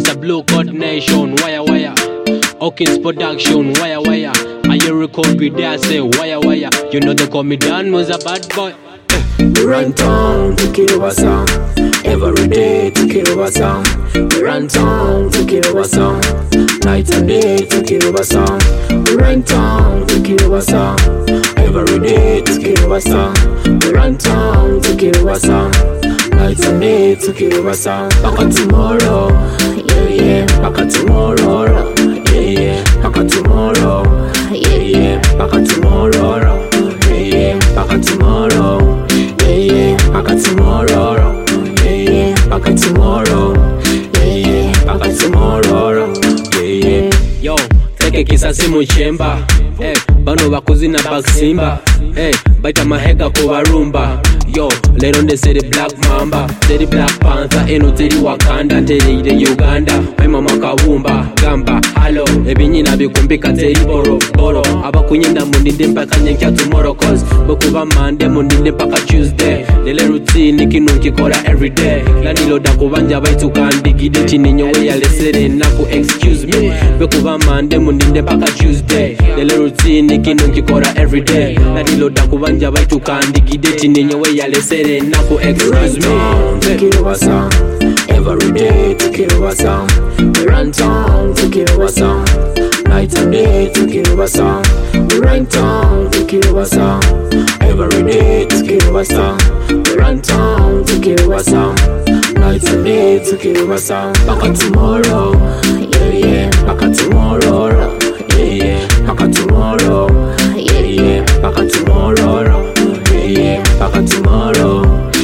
Mr. Blue Code Nation, wire. Hawkins Production, wire. I hear record with there, say wire. You know they call me Dan, was a bad boy. We run town to kill our song. Every day to kill our song. We run town to kill our song. Night and day to kill our song. We run town to kill our song. Every day to kill our song. We run town to kill our song. Night and day to kill our song. Back at tomorrow, yeah. Back at tomorrow, yeah. Back at tomorrow, yeah. Back at tomorrow, yeah. Back at tomorrow, yeah. Back at tomorrow, yeah. Back at tomorrow, yeah. Back at tomorrow, yeah. Yo, take kisasi muchemba, bano bakuzina baksimba, baita mahega kubarumba. Yo, let on they say the Black Mamba, say the Black Panther, eno teri Wakanda, teri the Uganda, my mama kawumba, gamba, hello, ebinyina bikumbika teri boro, abakunyenda mundinde mpaka nyenkia tomorrow, cause bokuba Monday mundinde mpaka Tuesday, lele routine kinunki kora everyday, lanilo da kubanja baitu kandigide chini nyowe ya lesere naku excuse me, bokuba Monday mundinde mpaka Tuesday, lele routine kinunki kora everyday, lanilo da kubanja baitu kandigide chini nyowe ya lesere naku excuse me. To kill our song. Every day to kill our song. We run town to kill our song. Night and day to kill our song. We run town to kill our song. Every day to kill our song. We run town to kill our song. Night and day to kill our song. Back at tomorrow, yeah. Back at tomorrow, yeah. Back at tomorrow, yeah. Back at tomorrow, yeah. Back at tomorrow,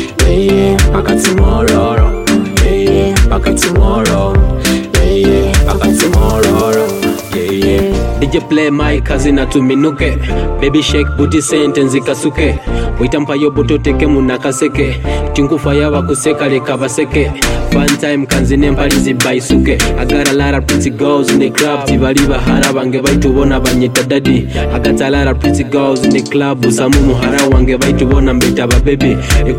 yeah. Back at tomorrow, yeah. Back at tomorrow, yeah. Back at tomorrow, yeah. DJ play my cousin atuminuke, baby shake booty sentence ikasuke, witampa yo buto teke munakaseke, tinkufa yawa kuseka leka baseke, fun time kanzine mpalizi baisuke. I got a lot of pretty girls in the club, tibaliba hara wange baitu bona banyita daddy. I got a lot of pretty girls in the club, usamu muhara wange baitu bona mbeta ba baby.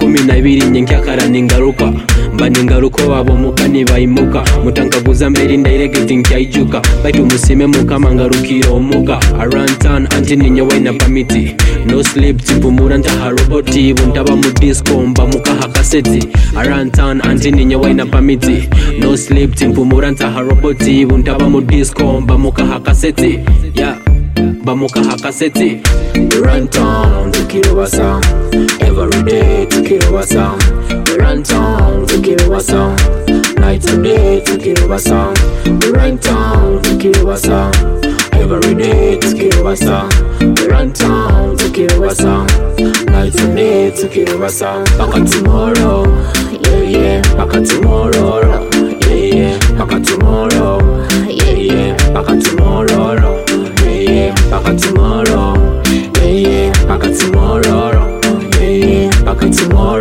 12 nyenkia kara ningaruka, mba ningaruko wabo mukani baimuka, mutankaguza mberi ndairegeti nkiaijuka, baitu musime muka mangarukiro omuka. Around town anti ninyewe na pamiti, no sleep tipumura ntaha roboti, buntaba mu disco mba muka hakaseti. Around town anti ninyewe na pamiti, no sleep tipumura ntaha roboti, buntaba mu disco mba muka hakaseti. Yeah, mba muka hakaseti. We run town to kill our song. Every day to kill our song. We run town to kill our song. Night and day to kill our song. We run town to kill our song. Every day to kill our song. We run town to kill our song. Night and day to kill our song. Back at tomorrow, yeah. Back at tomorrow, yeah. Back at tomorrow, yeah. Back at tomorrow, yeah. Back at tomorrow, yeah. Back at tomorrow, yeah. Back at tomorrow.